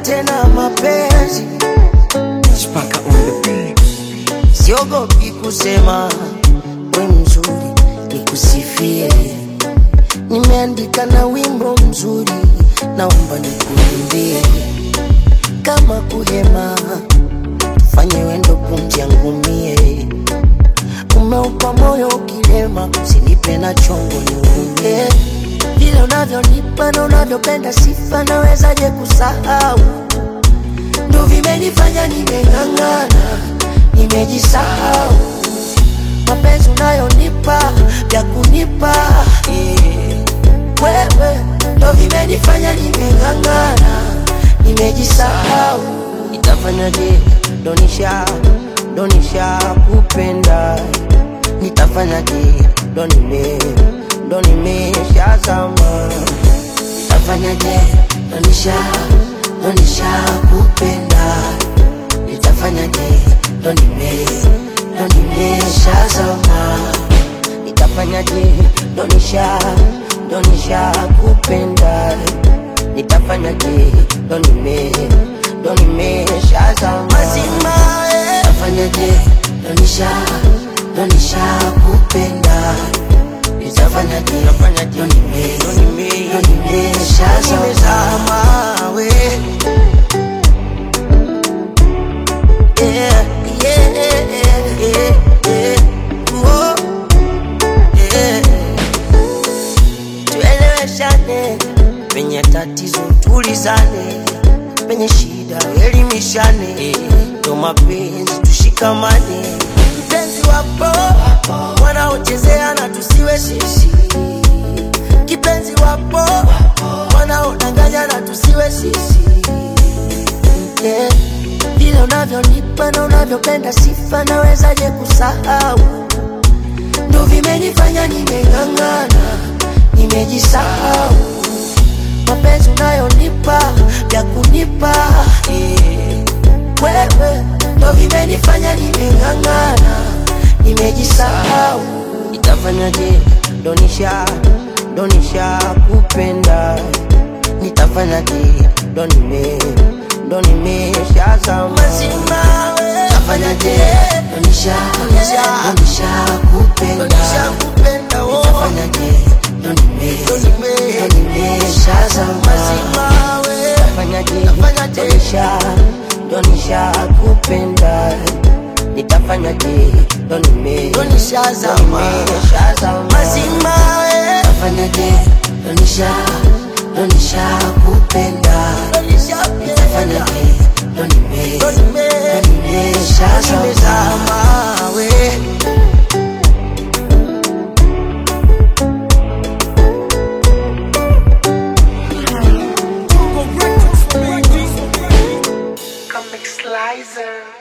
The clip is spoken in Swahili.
tena mapenzi. Spaka on the beat. Siogopi kusema we mzuri nikusifie. Nimeandika na wimbo mzuri, naomba nikuimbie. Kama kuhema, fanye wendo pumzi yangu mie. Umeupa moyo ukilema, usinipe na chongo niumie. Vile unavyonipa na unavyopenda sifa, nawezaje kusahau? Ndo vimenifanya nimeng'ang'ana, nimejisahau. Mapenzi unayonipa, vya kunipa wewe, ndo vimenifanya nimeng'ang'ana, nimejisahau. Nitafanyaje? Donisha kupenda. Nitafanyaje? Ndo nimeshazama. Nitafanyaje? Donisha kupenda. Nitafanyaje? Ndo nimeshazama. Nitafanyaje? Donisha kupenda. Nitafanyaje? Ndo nimeshazama. Mazima nitafanyaje? Donisha kupenda. Nitafanyaje? Ndo nimeshazama we. Yeah, yeah, yeah, yeah. Oh, yeah. Tueleweshane, penye tatizo tulizane, penye shida elimishane. Ndo mapenzi tushikamane. Mpenzi wapo wanaochezea na tusiwe sisi. Kipenzi wapo wanaodanganya na tusiwe sisi. Yeah. Vile unavyonipa na unavyopenda sifa, nawezaje kusahau? Ndo vimenifanya nimeng'ang'ana, nimejisahau. Mapenzi unayonipa, vya kunipa wewe, ndo vimenifanya nimeng'ang'ana, nimejisahau. Nitafanyaje? Donisha kupenda. Nitafanyaje? Ndo nimeshazama. Mazima nitafanyaje? Donisha kupenda. Nitafanyaje? Ndo nimeshazama. Mazima nitafanyaje? Donisha kupenda. Nitafanyaje? Ndo nimeshazama. Mazima nitafanyaje? Donisha kupenda. Nitafanyaje? Ndo nimeshazama we. Comic Slicer.